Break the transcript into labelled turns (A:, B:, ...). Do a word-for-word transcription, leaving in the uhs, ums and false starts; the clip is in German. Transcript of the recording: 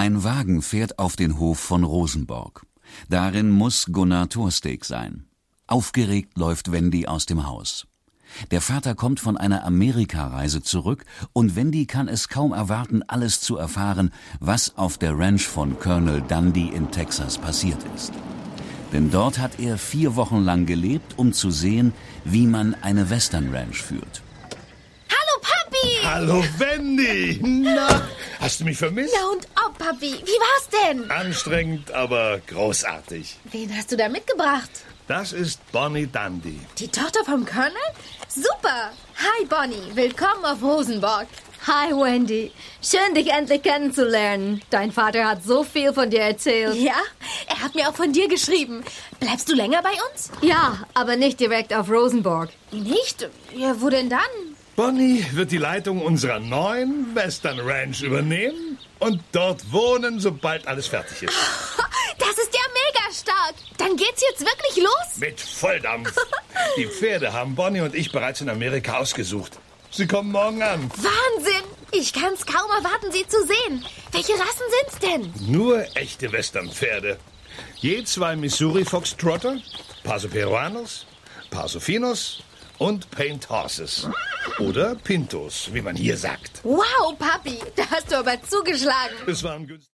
A: Ein Wagen fährt auf den Hof von Rosenborg. Darin muss Gunnar Thorsteg sein. Aufgeregt läuft Wendy aus dem Haus. Der Vater kommt von einer Amerikareise zurück und Wendy kann es kaum erwarten, alles zu erfahren, was auf der Ranch von Colonel Dundee in Texas passiert ist. Denn dort hat er vier Wochen lang gelebt, um zu sehen, wie man eine Western Ranch führt.
B: Hallo, Papi!
C: Hallo, Wendy! Na, hast du mich vermisst?
B: Ja und ob, Papi. Wie war's denn?
C: Anstrengend, aber großartig.
B: Wen hast du da mitgebracht?
C: Das ist Bonnie Dundee.
B: Die Tochter vom Colonel? Super! Hi, Bonnie. Willkommen auf Rosenborg.
D: Hi, Wendy. Schön, dich endlich kennenzulernen. Dein Vater hat so viel von dir erzählt.
B: Ja? Er hat mir auch von dir geschrieben. Bleibst du länger bei uns?
D: Ja, aber nicht direkt auf Rosenborg.
B: Nicht? Ja, wo denn dann?
C: Bonnie wird die Leitung unserer neuen Western Ranch übernehmen und dort wohnen, sobald alles fertig ist.
B: Das ist ja mega stark. Dann geht's jetzt wirklich los?
C: Mit Volldampf. Die Pferde haben Bonnie und ich bereits in Amerika ausgesucht. Sie kommen morgen an.
B: Wahnsinn! Ich kann's kaum erwarten, sie zu sehen. Welche Rassen sind's denn?
C: Nur echte Westernpferde. Je zwei Missouri Foxtrotter, Paso Peruanos, Paso Finos und Paint Horses. Oder Pintos, wie man hier sagt.
B: Wow, Papi, da hast du aber zugeschlagen.
C: Es waren günstig.